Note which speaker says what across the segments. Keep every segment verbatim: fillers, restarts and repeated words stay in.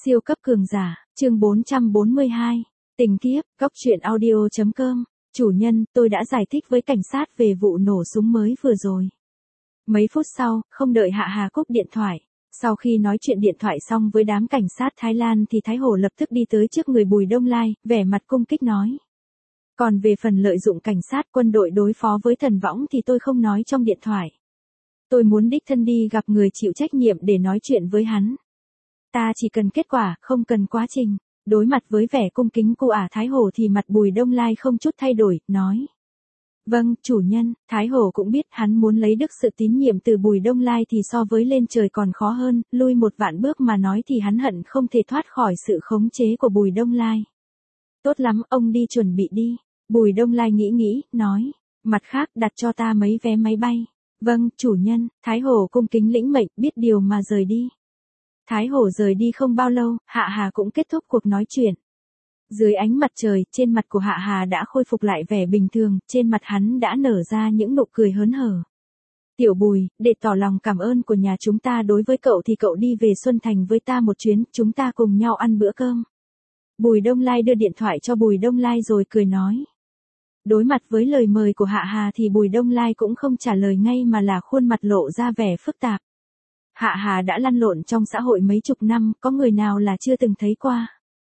Speaker 1: Siêu cấp cường giả, chương bốn trăm bốn mươi hai. Tình kiếp, góc truyện audio.com. Chủ nhân, tôi đã giải thích với cảnh sát về vụ nổ súng mới vừa rồi. Mấy phút sau, không đợi Hạ Hà cúp điện thoại. Sau khi nói chuyện điện thoại xong với đám cảnh sát Thái Lan thì Thái Hổ lập tức đi tới trước người Bùi Đông Lai, vẻ mặt cung kích nói. Còn về phần lợi dụng cảnh sát quân đội đối phó với thần võng thì tôi không nói trong điện thoại. Tôi muốn đích thân đi gặp người chịu trách nhiệm để nói chuyện với hắn. Ta chỉ cần kết quả, không cần quá trình. Đối mặt với vẻ cung kính của ả Thái Hổ thì mặt Bùi Đông Lai không chút thay đổi, nói. Vâng, chủ nhân. Thái Hổ cũng biết hắn muốn lấy được sự tín nhiệm từ Bùi Đông Lai thì so với lên trời còn khó hơn, lui một vạn bước mà nói thì hắn hận không thể thoát khỏi sự khống chế của Bùi Đông Lai. Tốt lắm, ông đi chuẩn bị đi. Bùi Đông Lai nghĩ nghĩ, nói. Mặt khác, đặt cho ta mấy vé máy bay. Vâng, chủ nhân. Thái Hổ cung kính lĩnh mệnh, biết điều mà rời đi. Thái Hổ rời đi không bao lâu, Hạ Hà cũng kết thúc cuộc nói chuyện. Dưới ánh mặt trời, trên mặt của Hạ Hà đã khôi phục lại vẻ bình thường, trên mặt hắn đã nở ra những nụ cười hớn hở. Tiểu Bùi, để tỏ lòng cảm ơn của nhà chúng ta đối với cậu thì cậu đi về Xuân Thành với ta một chuyến, chúng ta cùng nhau ăn bữa cơm. Bùi Đông Lai đưa điện thoại cho Bùi Đông Lai rồi cười nói. Đối mặt với lời mời của Hạ Hà thì Bùi Đông Lai cũng không trả lời ngay mà là khuôn mặt lộ ra vẻ phức tạp. Hạ Hà đã lăn lộn trong xã hội mấy chục năm, có người nào là chưa từng thấy qua.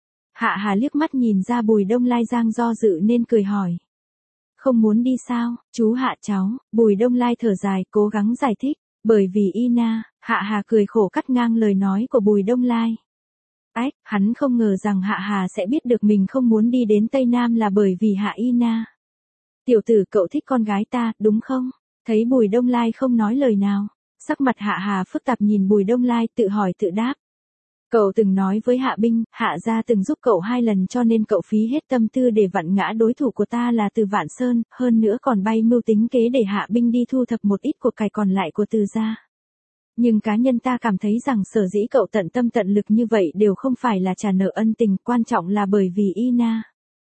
Speaker 1: Hạ Hà liếc mắt nhìn ra Bùi Đông Lai đang do dự nên cười hỏi. Không muốn đi sao, chú Hạ cháu, Bùi Đông Lai thở dài, cố gắng giải thích, bởi vì Ina, Hạ Hà cười khổ cắt ngang lời nói của Bùi Đông Lai. Ách, hắn không ngờ rằng Hạ Hà sẽ biết được mình không muốn đi đến Tây Nam là bởi vì Hạ Ina. Tiểu tử, cậu thích con gái ta, đúng không? Thấy Bùi Đông Lai không nói lời nào. Sắc mặt Hạ Hà phức tạp nhìn Bùi Đông Lai tự hỏi tự đáp. Cậu từng nói với Hạ Binh, Hạ gia từng giúp cậu hai lần cho nên cậu phí hết tâm tư để vặn ngã đối thủ của ta là Từ Vạn Sơn, hơn nữa còn bay mưu tính kế để Hạ Binh đi thu thập một ít của cải còn lại của Từ gia. Nhưng cá nhân ta cảm thấy rằng sở dĩ cậu tận tâm tận lực như vậy đều không phải là trả nợ ân tình, quan trọng là bởi vì Ina.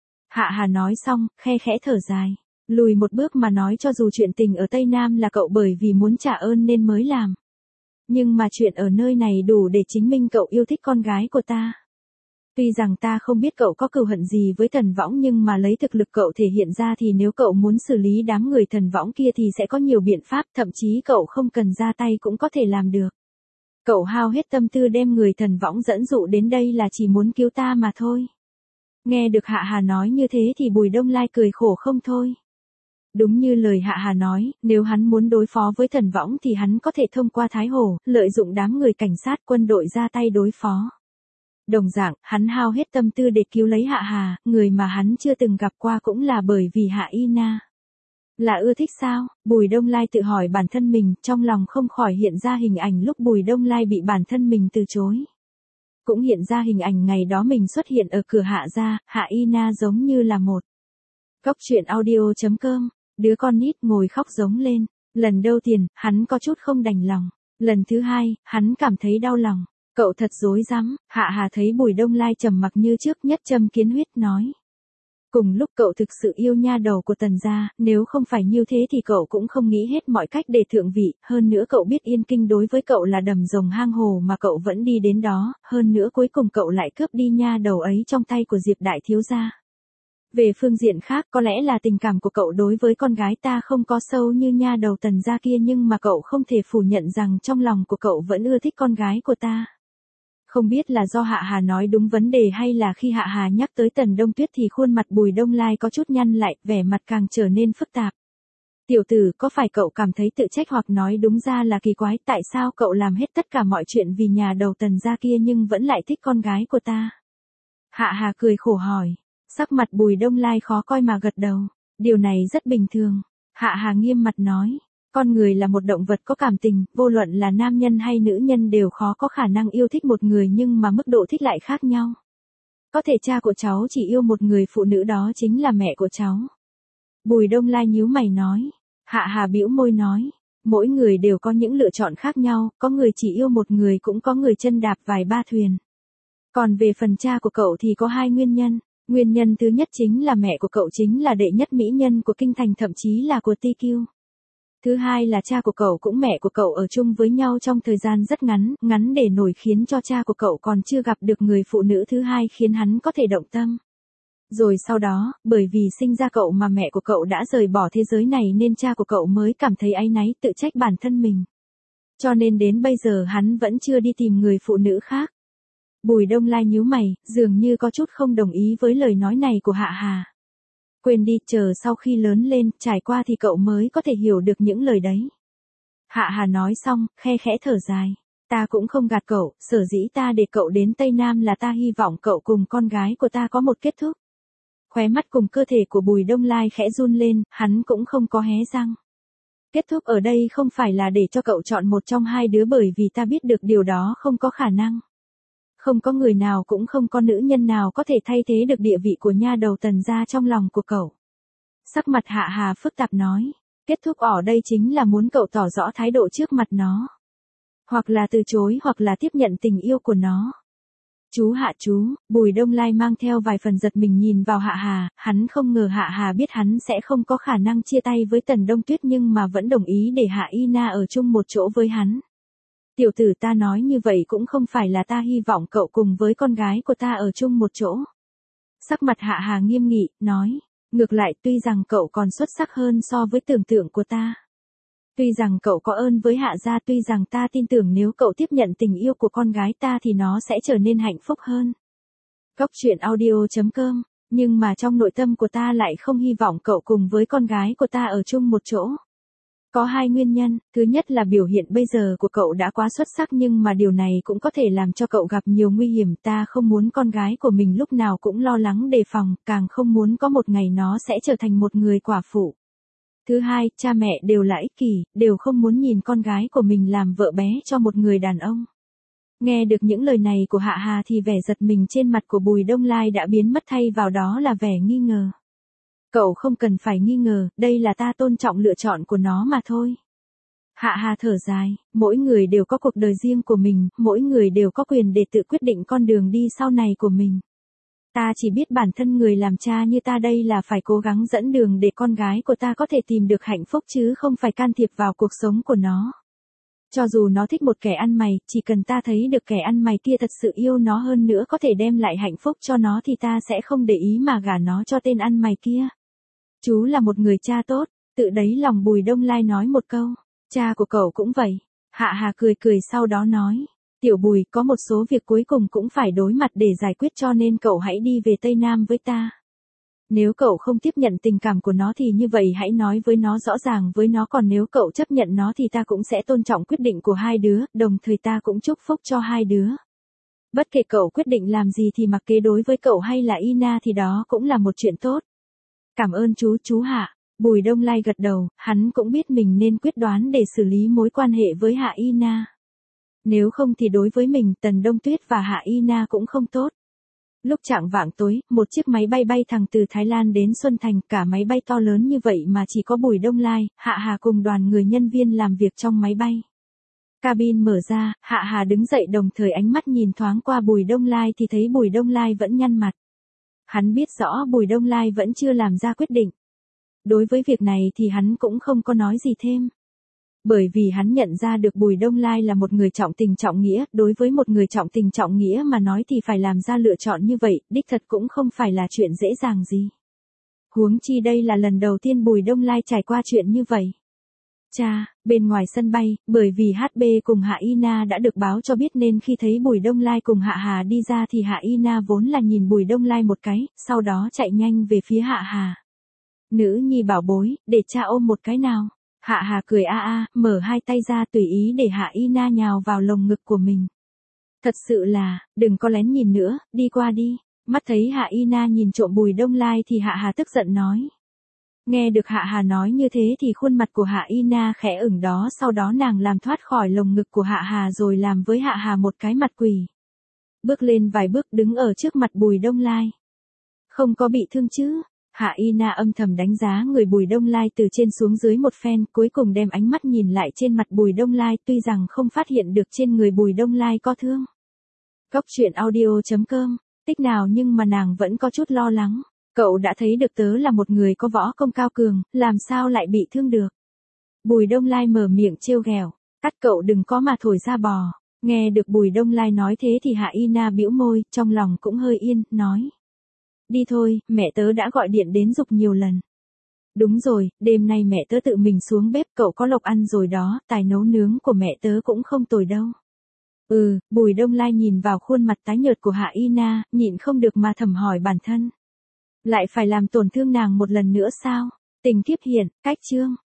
Speaker 1: Hạ Hà nói xong, khe khẽ thở dài. Lùi một bước mà nói cho dù chuyện tình ở Tây Nam là cậu bởi vì muốn trả ơn nên mới làm. Nhưng mà chuyện ở nơi này đủ để chứng minh cậu yêu thích con gái của ta. Tuy rằng ta không biết cậu có cừu hận gì với thần võng nhưng mà lấy thực lực cậu thể hiện ra thì nếu cậu muốn xử lý đám người thần võng kia thì sẽ có nhiều biện pháp, thậm chí cậu không cần ra tay cũng có thể làm được. Cậu hao hết tâm tư đem người thần võng dẫn dụ đến đây là chỉ muốn cứu ta mà thôi. Nghe được Hạ Hà nói như thế thì Bùi Đông Lai cười khổ không thôi. Đúng như lời Hạ Hà nói, nếu hắn muốn đối phó với thần võng thì hắn có thể thông qua Thái Hổ, lợi dụng đám người cảnh sát quân đội ra tay đối phó. Đồng dạng, hắn hao hết tâm tư để cứu lấy Hạ Hà, người mà hắn chưa từng gặp qua cũng là bởi vì Hạ Ina. Là ưa thích sao? Bùi Đông Lai tự hỏi bản thân mình, trong lòng không khỏi hiện ra hình ảnh lúc Bùi Đông Lai bị bản thân mình từ chối. Cũng hiện ra hình ảnh ngày đó mình xuất hiện ở cửa Hạ gia, Hạ Ina giống như là một. Góc truyện audio.com. Đứa con nít ngồi khóc giống lên. Lần đầu tiên, hắn có chút không đành lòng. Lần thứ hai, hắn cảm thấy đau lòng. Cậu thật dối rắm. Hạ Hà thấy Bùi Đông Lai trầm mặc như trước, nhất châm kiến huyết nói. Cùng lúc cậu thực sự yêu nha đầu của Tần gia, nếu không phải như thế thì cậu cũng không nghĩ hết mọi cách để thượng vị, hơn nữa cậu biết Yên Kinh đối với cậu là đầm rồng hang hồ mà cậu vẫn đi đến đó, hơn nữa cuối cùng cậu lại cướp đi nha đầu ấy trong tay của Diệp đại thiếu gia. Về phương diện khác, có lẽ là tình cảm của cậu đối với con gái ta không có sâu như nha đầu Tần gia kia nhưng mà cậu không thể phủ nhận rằng trong lòng của cậu vẫn ưa thích con gái của ta. Không biết là do Hạ Hà nói đúng vấn đề hay là khi Hạ Hà nhắc tới Tần Đông Tuyết thì khuôn mặt Bùi Đông Lai có chút nhăn lại, vẻ mặt càng trở nên phức tạp. Tiểu tử, có phải cậu cảm thấy tự trách hoặc nói đúng ra là kỳ quái, tại sao cậu làm hết tất cả mọi chuyện vì nhà đầu Tần gia kia nhưng vẫn lại thích con gái của ta? Hạ Hà cười khổ hỏi. Sắc mặt Bùi Đông Lai khó coi mà gật đầu. Điều này rất bình thường. Hạ Hà nghiêm mặt nói. Con người là một động vật có cảm tình, vô luận là nam nhân hay nữ nhân đều khó có khả năng yêu thích một người nhưng mà mức độ thích lại khác nhau. Có thể cha của cháu chỉ yêu một người phụ nữ đó chính là mẹ của cháu. Bùi Đông Lai nhíu mày nói. Hạ Hà bĩu môi nói. Mỗi người đều có những lựa chọn khác nhau, có người chỉ yêu một người cũng có người chân đạp vài ba thuyền. Còn về phần cha của cậu thì có hai nguyên nhân. Nguyên nhân thứ nhất chính là mẹ của cậu chính là đệ nhất mỹ nhân của kinh thành thậm chí là của Ti Kiêu. Thứ hai là cha của cậu cũng mẹ của cậu ở chung với nhau trong thời gian rất ngắn, ngắn để nổi khiến cho cha của cậu còn chưa gặp được người phụ nữ thứ hai khiến hắn có thể động tâm. Rồi sau đó, bởi vì sinh ra cậu mà mẹ của cậu đã rời bỏ thế giới này nên cha của cậu mới cảm thấy áy náy tự trách bản thân mình. Cho nên đến bây giờ hắn vẫn chưa đi tìm người phụ nữ khác. Bùi Đông Lai nhíu mày, dường như có chút không đồng ý với lời nói này của Hạ Hà. Quên đi, chờ sau khi lớn lên, trải qua thì cậu mới có thể hiểu được những lời đấy. Hạ Hà nói xong, khe khẽ thở dài. Ta cũng không gạt cậu, sở dĩ ta để cậu đến Tây Nam là ta hy vọng cậu cùng con gái của ta có một kết thúc. Khóe mắt cùng cơ thể của Bùi Đông Lai khẽ run lên, hắn cũng không có hé răng. Kết thúc ở đây không phải là để cho cậu chọn một trong hai đứa bởi vì ta biết được điều đó không có khả năng. Không có người nào cũng không có nữ nhân nào có thể thay thế được địa vị của nha đầu Tần gia trong lòng của cậu. Sắc mặt Hạ Hà phức tạp nói, kết thúc ở đây chính là muốn cậu tỏ rõ thái độ trước mặt nó. Hoặc là từ chối hoặc là tiếp nhận tình yêu của nó. Chú Hạ chú, Bùi Đông Lai mang theo vài phần giật mình nhìn vào Hạ Hà, hắn không ngờ Hạ Hà biết hắn sẽ không có khả năng chia tay với Tần Đông Tuyết nhưng mà vẫn đồng ý để Hạ Y Na ở chung một chỗ với hắn. Tiểu tử, ta nói như vậy cũng không phải là ta hy vọng cậu cùng với con gái của ta ở chung một chỗ. Sắc mặt Hạ Hà nghiêm nghị, nói, ngược lại tuy rằng cậu còn xuất sắc hơn so với tưởng tượng của ta. Tuy rằng cậu có ơn với Hạ gia, tuy rằng ta tin tưởng nếu cậu tiếp nhận tình yêu của con gái ta thì nó sẽ trở nên hạnh phúc hơn. Cốc truyện audio chấm com, nhưng mà trong nội tâm của ta lại không hy vọng cậu cùng với con gái của ta ở chung một chỗ. Có hai nguyên nhân, thứ nhất là biểu hiện bây giờ của cậu đã quá xuất sắc nhưng mà điều này cũng có thể làm cho cậu gặp nhiều nguy hiểm, ta không muốn con gái của mình lúc nào cũng lo lắng đề phòng, càng không muốn có một ngày nó sẽ trở thành một người quả phụ. Thứ hai, cha mẹ đều là ích kỷ, đều không muốn nhìn con gái của mình làm vợ bé cho một người đàn ông. Nghe được những lời này của Hạ Hà thì vẻ giật mình trên mặt của Bùi Đông Lai đã biến mất thay vào đó là vẻ nghi ngờ. Cậu không cần phải nghi ngờ, đây là ta tôn trọng lựa chọn của nó mà thôi. Hạ Hà thở dài, mỗi người đều có cuộc đời riêng của mình, mỗi người đều có quyền để tự quyết định con đường đi sau này của mình. Ta chỉ biết bản thân người làm cha như ta đây là phải cố gắng dẫn đường để con gái của ta có thể tìm được hạnh phúc chứ không phải can thiệp vào cuộc sống của nó. Cho dù nó thích một kẻ ăn mày, chỉ cần ta thấy được kẻ ăn mày kia thật sự yêu nó hơn nữa có thể đem lại hạnh phúc cho nó thì ta sẽ không để ý mà gả nó cho tên ăn mày kia. Chú là một người cha tốt, tự đáy lòng Bùi Đông Lai nói một câu, cha của cậu cũng vậy. Hạ Hà cười cười sau đó nói, tiểu Bùi có một số việc cuối cùng cũng phải đối mặt để giải quyết cho nên cậu hãy đi về Tây Nam với ta. Nếu cậu không tiếp nhận tình cảm của nó thì như vậy hãy nói với nó rõ ràng với nó, còn nếu cậu chấp nhận nó thì ta cũng sẽ tôn trọng quyết định của hai đứa, đồng thời ta cũng chúc phúc cho hai đứa. Bất kể cậu quyết định làm gì thì mặc kệ đối với cậu hay là Ina thì đó cũng là một chuyện tốt. Cảm ơn chú, chú Hạ. Bùi Đông Lai gật đầu, hắn cũng biết mình nên quyết đoán để xử lý mối quan hệ với Hạ Ina. Nếu không thì đối với mình, Tần Đông Tuyết và Hạ Ina cũng không tốt. Lúc chạng vạng tối, một chiếc máy bay bay thẳng từ Thái Lan đến Xuân Thành, cả máy bay to lớn như vậy mà chỉ có Bùi Đông Lai, Hạ Hà cùng đoàn người nhân viên làm việc trong máy bay. Cabin mở ra, Hạ Hà đứng dậy đồng thời ánh mắt nhìn thoáng qua Bùi Đông Lai thì thấy Bùi Đông Lai vẫn nhăn mặt. Hắn biết rõ Bùi Đông Lai vẫn chưa làm ra quyết định. Đối với việc này thì hắn cũng không có nói gì thêm. Bởi vì hắn nhận ra được Bùi Đông Lai là một người trọng tình trọng nghĩa, đối với một người trọng tình trọng nghĩa mà nói thì phải làm ra lựa chọn như vậy, đích thật cũng không phải là chuyện dễ dàng gì. Huống chi đây là lần đầu tiên Bùi Đông Lai trải qua chuyện như vậy. Cha, bên ngoài sân bay, bởi vì hát bê cùng Hạ Ina đã được báo cho biết nên khi thấy Bùi Đông Lai cùng Hạ Hà đi ra thì Hạ Ina vốn là nhìn Bùi Đông Lai một cái, sau đó chạy nhanh về phía Hạ Hà. Nữ nhi bảo bối, để cha ôm một cái nào. Hạ Hà cười a a, mở hai tay ra tùy ý để Hạ Ina nhào vào lồng ngực của mình. Thật sự là, đừng có lén nhìn nữa, đi qua đi. Mắt thấy Hạ Ina nhìn trộm Bùi Đông Lai thì Hạ Hà tức giận nói. Nghe được Hạ Hà nói như thế thì khuôn mặt của Hạ Ina khẽ ửng đó, sau đó nàng làm thoát khỏi lồng ngực của Hạ Hà rồi làm với Hạ Hà một cái mặt quỷ. Bước lên vài bước đứng ở trước mặt Bùi Đông Lai. Không có bị thương chứ? Hạ Ina âm thầm đánh giá người Bùi Đông Lai từ trên xuống dưới một phen, cuối cùng đem ánh mắt nhìn lại trên mặt Bùi Đông Lai, tuy rằng không phát hiện được trên người Bùi Đông Lai có thương. Cốc truyện audio chấm com, tích nào nhưng mà nàng vẫn có chút lo lắng. Cậu đã thấy được tớ là một người có võ công cao cường, làm sao lại bị thương được. Bùi Đông Lai mở miệng trêu ghẹo, cắt cậu đừng có mà thổi ra bò. Nghe được Bùi Đông Lai nói thế thì Hạ Y Na bĩu môi, trong lòng cũng hơi yên, nói. Đi thôi, mẹ tớ đã gọi điện đến giục nhiều lần. Đúng rồi, đêm nay mẹ tớ tự mình xuống bếp, cậu có lộc ăn rồi đó, tài nấu nướng của mẹ tớ cũng không tồi đâu. Ừ, Bùi Đông Lai nhìn vào khuôn mặt tái nhợt của Hạ Y Na, nhịn không được mà thầm hỏi bản thân. Lại phải làm tổn thương nàng một lần nữa sao? Tình kiếp hiện, cách chương.